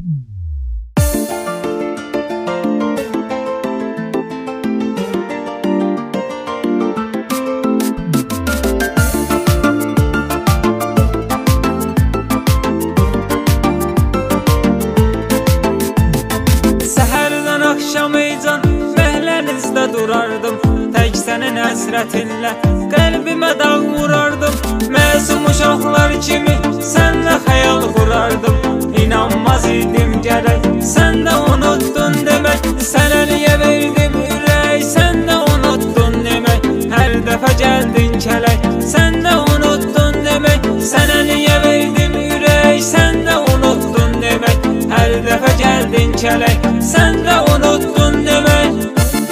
Axşamıycan məhlənizdə durardım, tək sənin həsrətinlə qəlbimə dağ vurardım. Məsum uşaqlar kimi sənlə xəyal qurardım, İnanmaz idim gərək sən də unuttun demək. Sənə niyə verdim ürək, sən də unuttun demək. Hər dəfə gəldin kələk, sən də unuttun demək. Sənə niyə verdim ürək, sən də unuttun demək. Hər dəfə gəldin kələk, sən də unuttun demək.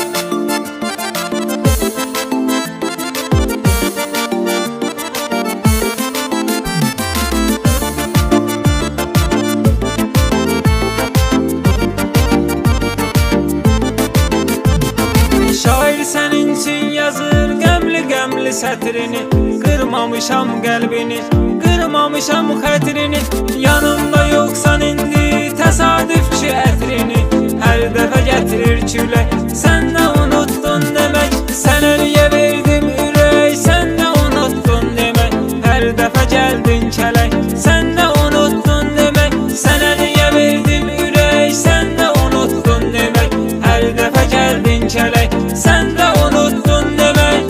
Şair sənin üçün yazır qəmli-qəmli sətrini, qırmamışam qəlbini, qırmamışam xətrini. Yanımda yoxsan indi təsadüf ki ətrini, hər dəfə gətirir külək, sən də unuttun demək. Sənə niyə verdim ürək, sən də unuttun demək. Hər dəfə gəldin kələk, sən də unuttun demək. Sənə niyə verdim ürək, sən də unuttun demək. Hər dəfə gəldin kələk, sən də unuttun demək.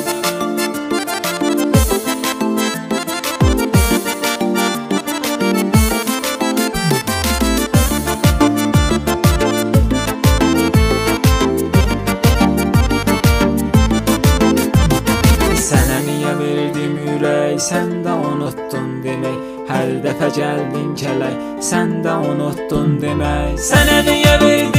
Sənə niyə verdim ürək, sən də unuttun demək. Hər dəfə gəldin kələk, sən də unuttun demək. Sənə niyə verdim